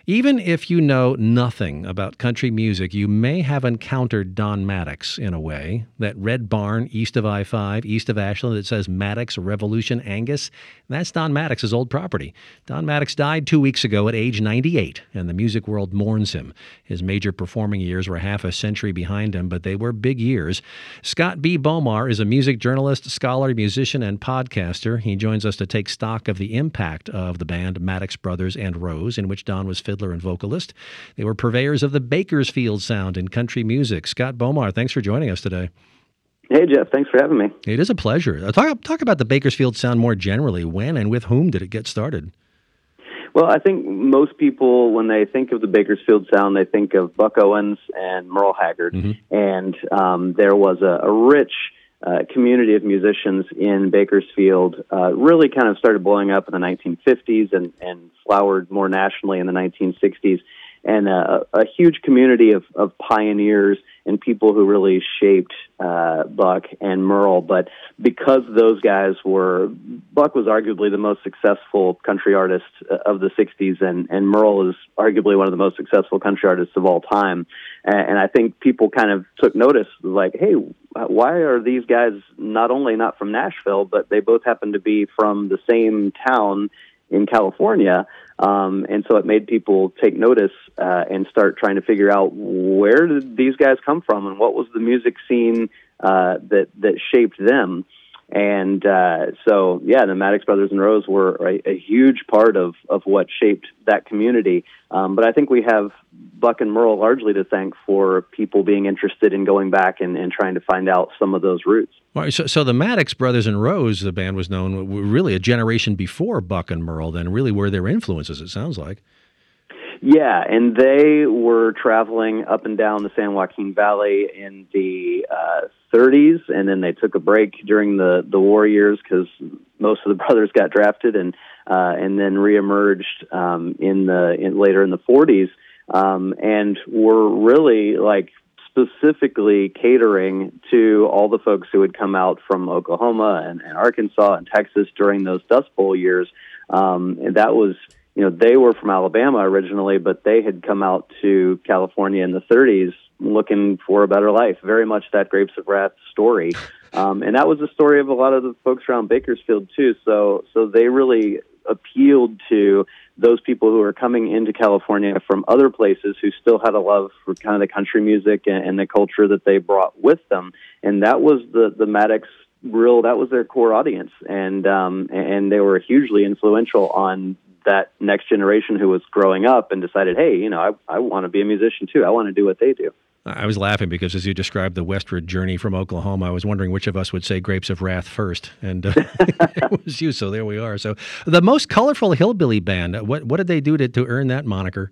Even if you know nothing about country music, you may have encountered Don Maddox in a way. That red barn east of I-5, east of Ashland, that says Maddox Revolution Angus, that's Don Maddox's old property. Don Maddox died 2 weeks ago at age 98, and the music world mourns him. His major performing years were half a century behind him, but they were big years. Scott B. Bomar is a music journalist, scholar, musician, and podcaster. He joins us to take stock of the impact of the band Maddox Brothers and Rose, in which Don was fiddler and vocalist. They were purveyors of the Bakersfield sound in country music. Scott Bomar, thanks for joining us today. Hey, Jeff. Thanks for having me. It is a pleasure. Talk about the Bakersfield sound more generally. When and with whom did it get started? Well, I think most people, when they think of the Bakersfield sound, they think of Buck Owens and Merle Haggard. Mm-hmm. And there was a rich community of musicians in Bakersfield, really kind of started blowing up in the 1950s and flowered more nationally in the 1960s. And a huge community of pioneers and people who really shaped Buck and Merle. But because those guys Buck was arguably the most successful country artist of the 60s, and Merle is arguably one of the most successful country artists of all time. And I think people kind of took notice, like, hey, why are these guys not only not from Nashville, but they both happen to be from the same town in California? And so it made people take notice and start trying to figure out where did these guys come from and what was the music scene that shaped them. And so, the Maddox Brothers and Rose were a huge part of what shaped that community. But I think we have Buck and Merle largely to thank for people being interested in going back and trying to find out some of those roots. Well, so the Maddox Brothers and Rose, the band was known really a generation before Buck and Merle, then really were their influences, it sounds like. Yeah, and they were traveling up and down the San Joaquin Valley in the 30s, and then they took a break during the war years because most of the brothers got drafted, and then reemerged later in the 40s, and were really specifically catering to all the folks who had come out from Oklahoma and Arkansas and Texas during those Dust Bowl years, and that was. They were from Alabama originally, but they had come out to California in the 30s looking for a better life, very much that Grapes of Wrath story. And that was the story of a lot of the folks around Bakersfield, too. So they really appealed to those people who were coming into California from other places who still had a love for kind of the country music and the culture that they brought with them. And that was the Maddox that was their core audience. And they were hugely influential on that next generation who was growing up and decided, hey, I want to be a musician too. I want to do what they do. I was laughing because as you described the westward journey from Oklahoma, I was wondering which of us would say Grapes of Wrath first. And it was you, so there we are. So the most colorful hillbilly band, what did they do to earn that moniker?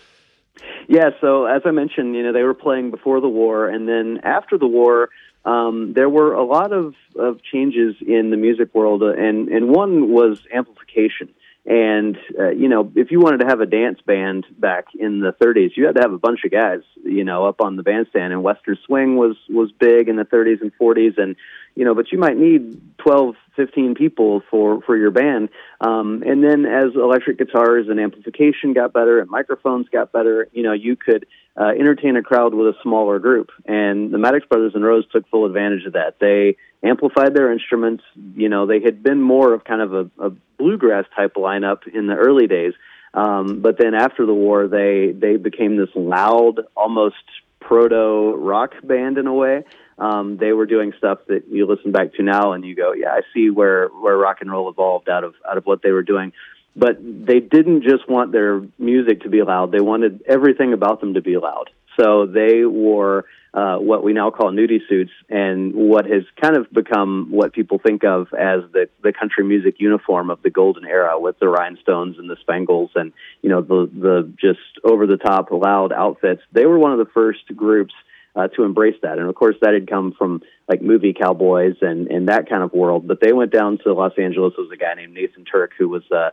Yeah, so as I mentioned, they were playing before the war, and then after the war, there were a lot of changes in the music world, and one was amplification. And, if you wanted to have a dance band back in the 30s, you had to have a bunch of guys, up on the bandstand. And Western swing was big in the 30s and 40s. And, but you might need 12, 15 people for your band. And then as electric guitars and amplification got better and microphones got better, you could entertain a crowd with a smaller group. And the Maddox Brothers and Rose took full advantage of that. They amplified their instruments. They had been more of kind of a bluegrass type lineup in the early days. But then after the war, they became this loud, almost proto-rock band in a way. They were doing stuff that you listen back to now and you go, yeah, I see where rock and roll evolved out of what they were doing. But they didn't just want their music to be loud. They wanted everything about them to be loud. So they wore what we now call nudie suits, and what has kind of become what people think of as the country music uniform of the golden era, with the rhinestones and the spangles and the just over the top loud outfits. They were one of the first groups to embrace that, and of course that had come from like movie cowboys and that kind of world. But they went down to Los Angeles. There was a guy named Nathan Turk who was a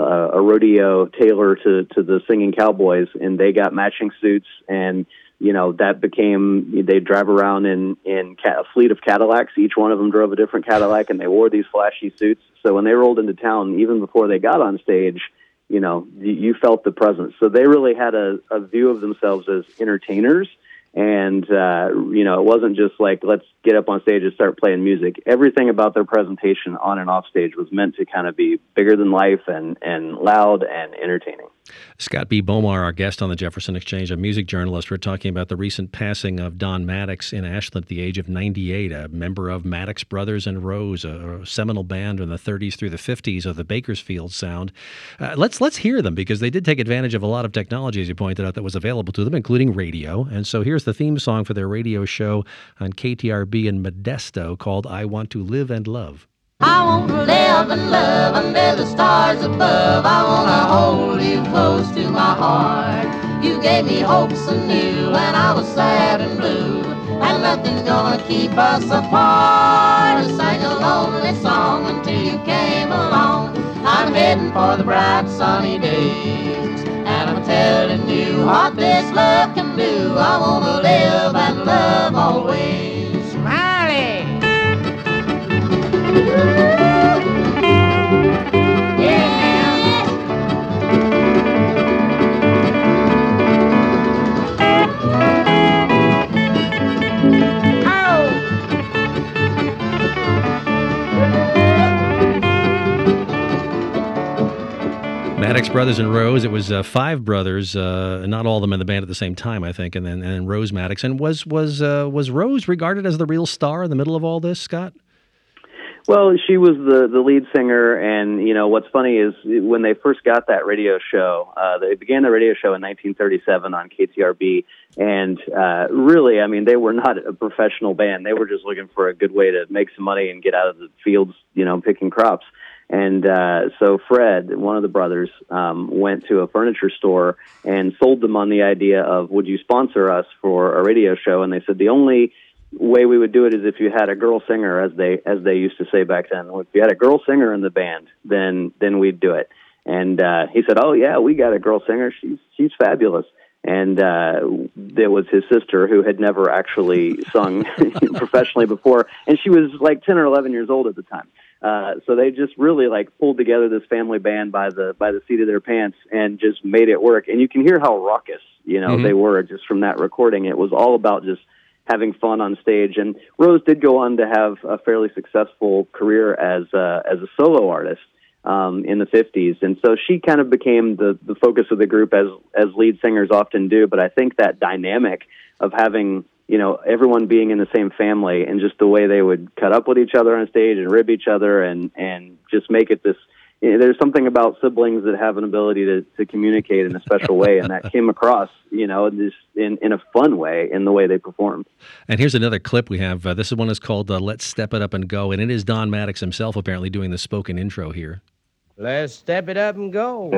rodeo tailor to the singing cowboys, and they got matching suits, and that became, they'd drive around in a fleet of Cadillacs. Each one of them drove a different Cadillac, and they wore these flashy suits. So when they rolled into town, even before they got on stage, you felt the presence. So they really had a view of themselves as entertainers. And, it wasn't just like, let's get up on stage and start playing music. Everything about their presentation on and off stage was meant to kind of be bigger than life and loud and entertaining. Scott B. Bomar, our guest on the Jefferson Exchange, a music journalist. We're talking about the recent passing of Don Maddox in Ashland at the age of 98, a member of Maddox Brothers and Rose, a seminal band in the 30s through the 50s of the Bakersfield sound. Let's hear them, because they did take advantage of a lot of technology, as you pointed out, that was available to them, including radio. And so here's the theme song for their radio show on KTRB in Modesto called I Want to Live and Love. I want to live and love under the stars above. I want to hold you close to my heart. You gave me hopes anew when I was sad and blue, and nothing's gonna keep us apart. I sang a lonely song until you came along. I'm heading for the bright sunny days, and I'm telling you what this love can do. I want to live and love always. Smiley! Maddox Brothers and Rose. It was 5 brothers, not all of them in the band at the same time, I think, and then Rose Maddox. And was Rose regarded as the real star in the middle of all this, Scott? Well, she was the lead singer, and what's funny is when they first got that radio show, they began the radio show in 1937 on KTRB, and really, I mean, they were not a professional band. They were just looking for a good way to make some money and get out of the fields, picking crops. And so Fred, one of the brothers, went to a furniture store and sold them on the idea of, would you sponsor us for a radio show? And they said the only way we would do it is if you had a girl singer, as they used to say back then. If you had a girl singer in the band, then we'd do it. And he said, "Oh yeah, we got a girl singer. She's fabulous." And there was his sister, who had never actually sung professionally before, and she was like 10 or 11 years old at the time. So they just really pulled together this family band by the seat of their pants and just made it work. And you can hear how raucous, they were just from that recording. It was all about just having fun on stage. And Rose did go on to have a fairly successful career as a solo artist in the 50s. And so she kind of became the focus of the group, as lead singers often do. But I think that dynamic of having everyone being in the same family, and just the way they would cut up with each other on stage and rib each other and just make it this, there's something about siblings that have an ability to communicate in a special way, and that came across, just in a fun way in the way they performed. And here's another clip we have. This one is called Let's Step It Up and Go, and it is Don Maddox himself apparently doing the spoken intro here. Let's step it up and go.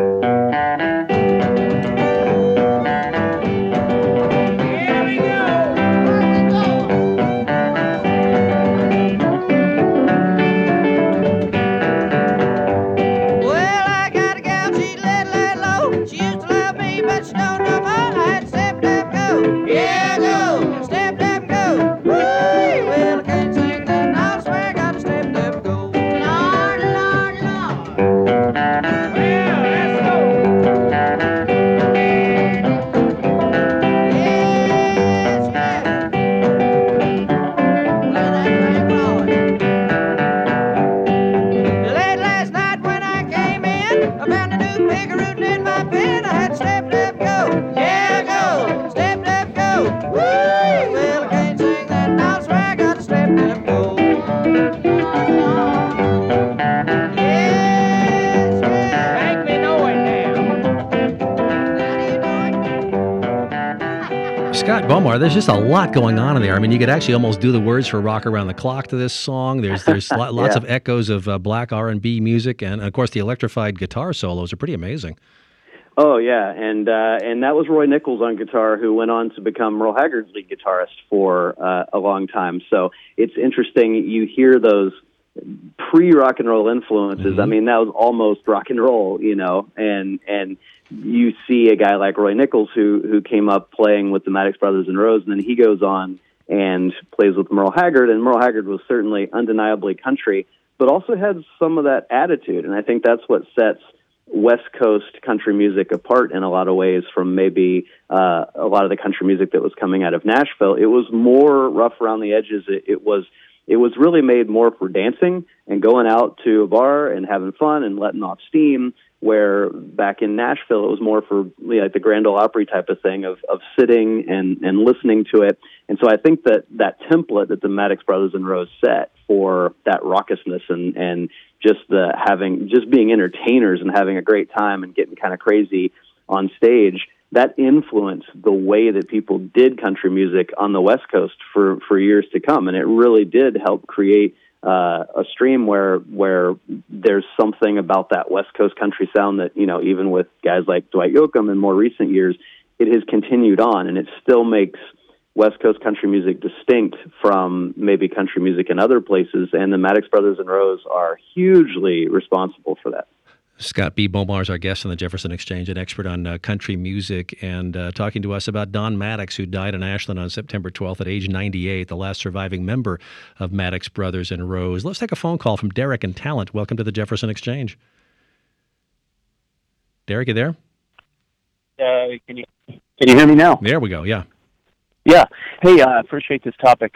Scott Bomar, there's just a lot going on in there. I mean, you could actually almost do the words for Rock Around the Clock to this song. There's lots of echoes of black R&B music, and of course the electrified guitar solos are pretty amazing. Oh yeah, and that was Roy Nichols on guitar, who went on to become Merle Haggard's lead guitarist for a long time. So it's interesting, you hear those pre-rock and roll influences. Mm-hmm. I mean, that was almost rock and roll, and you see a guy like Roy Nichols who came up playing with the Maddox Brothers and Rose, and then he goes on and plays with Merle Haggard, and Merle Haggard was certainly undeniably country, but also had some of that attitude, and I think that's what sets West Coast country music apart in a lot of ways from maybe a lot of the country music that was coming out of Nashville. It was more rough around the edges. It was really made more for dancing and going out to a bar and having fun and letting off steam, where back in Nashville, it was more for like the Grand Ole Opry type of thing of sitting and listening to it. And so I think that template that the Maddox Brothers and Rose set for that raucousness and just being entertainers and having a great time and getting kind of crazy on stage, that influenced the way that people did country music on the West Coast for years to come. And it really did help create a stream where there's something about that West Coast country sound that, even with guys like Dwight Yoakam in more recent years, it has continued on, and it still makes West Coast country music distinct from maybe country music in other places, and the Maddox Brothers and Rose are hugely responsible for that. Scott B. Bomar is our guest on the Jefferson Exchange, an expert on country music, and talking to us about Don Maddox, who died in Ashland on September 12th at age 98, the last surviving member of Maddox Brothers and Rose. Let's take a phone call from Derek in Talent. Welcome to the Jefferson Exchange. Derek, you there? Can you hear me now? There we go, yeah. Yeah. Hey, I appreciate this topic.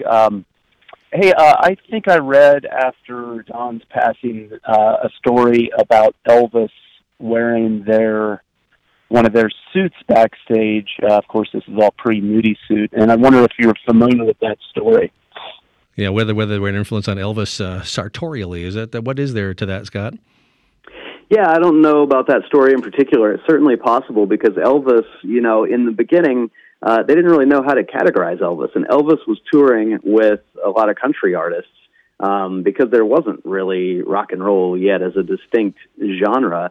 I think I read after Don's passing a story about Elvis wearing one of their suits backstage. Of course, this is all pre-Moody suit, and I wonder if you're familiar with that story. Yeah, whether they were an influence on Elvis sartorially. What is there to that, Scott? Yeah, I don't know about that story in particular. It's certainly possible because Elvis, in the beginning, they didn't really know how to categorize Elvis. And Elvis was touring with a lot of country artists because there wasn't really rock and roll yet as a distinct genre.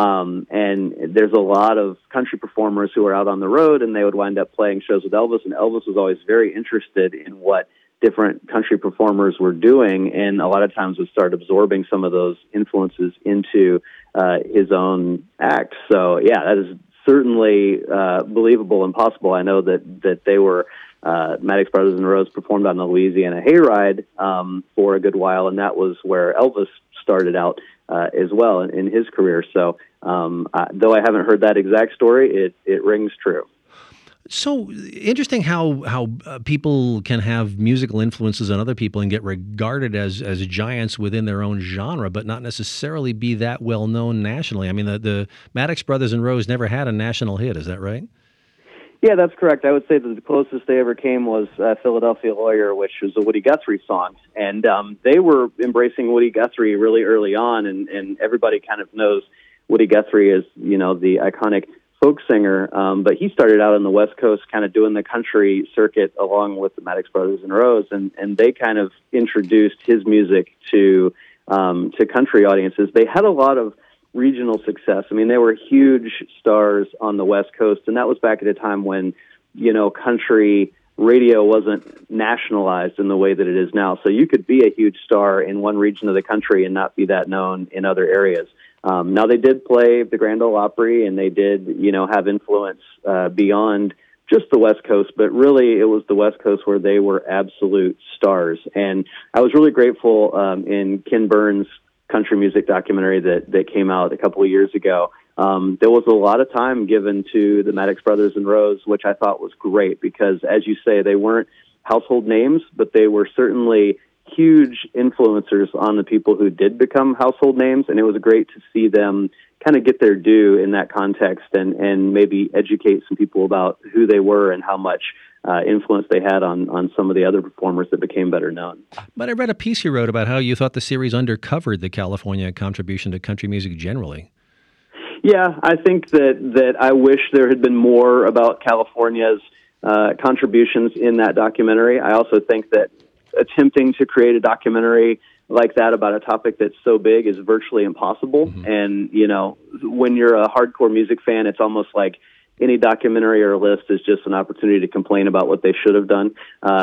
And there's a lot of country performers who are out on the road, and they would wind up playing shows with Elvis. And Elvis was always very interested in what different country performers were doing, and a lot of times would start absorbing some of those influences into his own act. So, yeah, that is certainly believable and possible. I know that they were Maddox Brothers and Rose performed on the Louisiana Hayride for a good while, and that was where Elvis started out as well in his career. So, though I haven't heard that exact story, it rings true. So interesting how people can have musical influences on other people and get regarded as giants within their own genre, but not necessarily be that well known nationally. I mean, the Maddox Brothers and Rose never had a national hit. Is that right? Yeah, that's correct. I would say that the closest they ever came was Philadelphia Lawyer, which was a Woody Guthrie song. And they were embracing Woody Guthrie really early on, and everybody kind of knows Woody Guthrie as, the iconic folk singer, but he started out on the West Coast kind of doing the country circuit along with the Maddox Brothers and Rose, and they kind of introduced his music to country audiences. They had a lot of regional success. I mean, they were huge stars on the West Coast, and that was back at a time when, country radio wasn't nationalized in the way that it is now. So you could be a huge star in one region of the country and not be that known in other areas. Now, they did play the Grand Ole Opry, and they did, have influence beyond just the West Coast, but really it was the West Coast where they were absolute stars. And I was really grateful in Ken Burns' country music documentary that came out a couple of years ago. There was a lot of time given to the Maddox Brothers and Rose, which I thought was great because, as you say, they weren't household names, but they were certainly huge influencers on the people who did become household names, and it was great to see them kind of get their due in that context and maybe educate some people about who they were and how much influence they had on some of the other performers that became better known. But I read a piece you wrote about how you thought the series undercovered the California contribution to country music generally. Yeah, I think that I wish there had been more about California's contributions in that documentary. I also think that attempting to create a documentary like that about a topic that's so big is virtually impossible. Mm-hmm. And, when you're a hardcore music fan, it's almost like any documentary or list is just an opportunity to complain about what they should have done.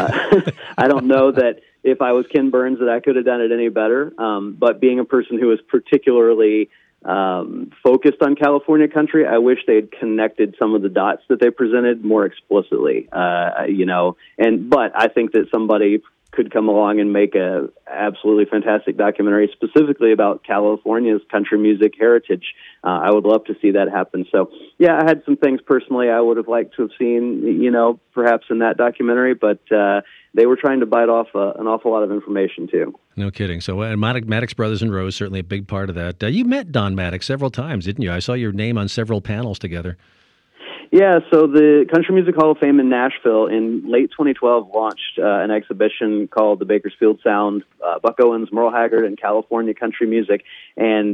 I don't know that if I was Ken Burns that I could have done it any better. But being a person who is particularly focused on California country, I wish they had connected some of the dots that they presented more explicitly, but I think that somebody could come along and make a absolutely fantastic documentary specifically about California's country music heritage. I would love to see that happen. So, yeah, I had some things personally I would have liked to have seen, perhaps in that documentary, but they were trying to bite off an awful lot of information, too. No kidding. So Maddox Brothers and Rose, certainly a big part of that. You met Don Maddox several times, didn't you? I saw your name on several panels together. Yeah, so the Country Music Hall of Fame in Nashville in late 2012 launched an exhibition called the Bakersfield Sound, Buck Owens, Merle Haggard, and California Country Music. And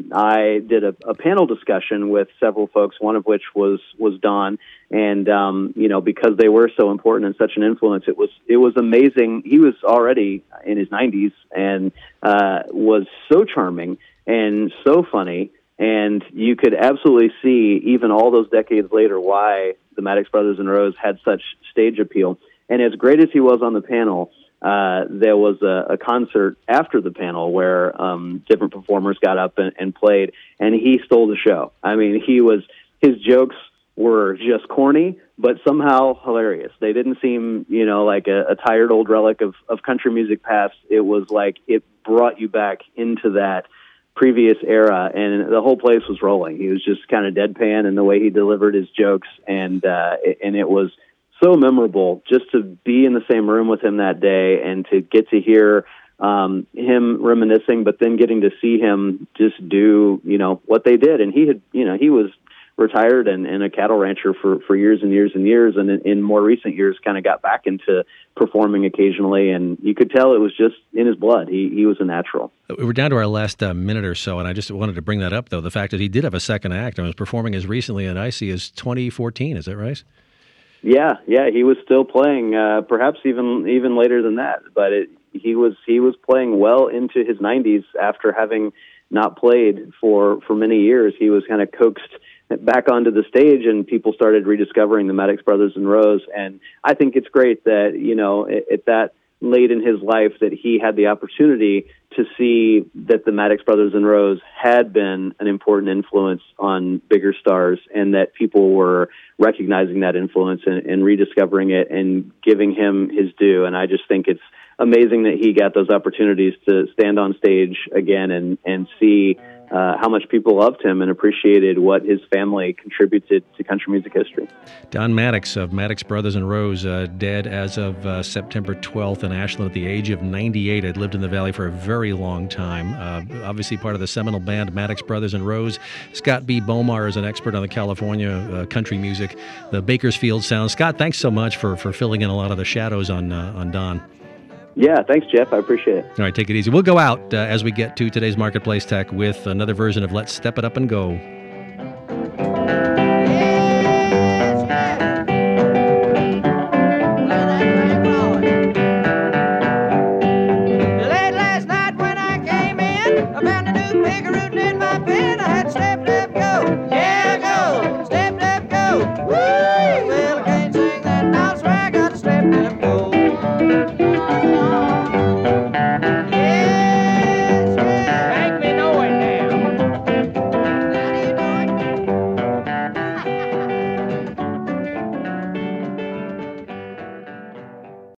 I did a panel discussion with several folks, one of which was Don. And, because they were so important and such an influence, it was amazing. He was already in his 90s and was so charming and so funny. And you could absolutely see, even all those decades later, why the Maddox Brothers and Rose had such stage appeal. And as great as he was on the panel, there was a concert after the panel where different performers got up and played, and he stole the show. I mean, his jokes were just corny, but somehow hilarious. They didn't seem, like a tired old relic of country music past. It was like it brought you back into that previous era, and the whole place was rolling. He was just kind of deadpan in the way he delivered his jokes, and it was so memorable just to be in the same room with him that day and to get to hear him reminiscing, but then getting to see him just do, what they did. And he was retired and a cattle rancher for years and years and years, and in more recent years kind of got back into performing occasionally, and you could tell it was just in his blood. He was a natural. We're down to our last minute or so, and I just wanted to bring that up, though, the fact that he did have a second act and was performing as recently at IC as 2014. Is that right? Yeah, he was still playing, perhaps even later than that, but he was playing well into his 90s after having not played for many years. He was kind of coaxed back onto the stage, and people started rediscovering the Maddox Brothers and Rose. And I think it's great that, at that late in his life, that he had the opportunity to see that the Maddox Brothers and Rose had been an important influence on bigger stars, and that people were recognizing that influence and rediscovering it and giving him his due. And I just think it's amazing that he got those opportunities to stand on stage again and see how much people loved him and appreciated what his family contributed to country music history. Don Maddox of Maddox Brothers and Rose, dead as of September 12th in Ashland at the age of 98. Had lived in the Valley for a very long time. Obviously part of the seminal band Maddox Brothers and Rose. Scott B. Bomar is an expert on the California country music, the Bakersfield Sound. Scott, thanks so much for filling in a lot of the shadows on Don. Yeah, thanks, Jeff. I appreciate it. All right, take it easy. We'll go out as we get to today's Marketplace Tech with another version of Let's Step It Up and Go. Late last night when I came in, I found a new pig rooting in my pen. I had stepped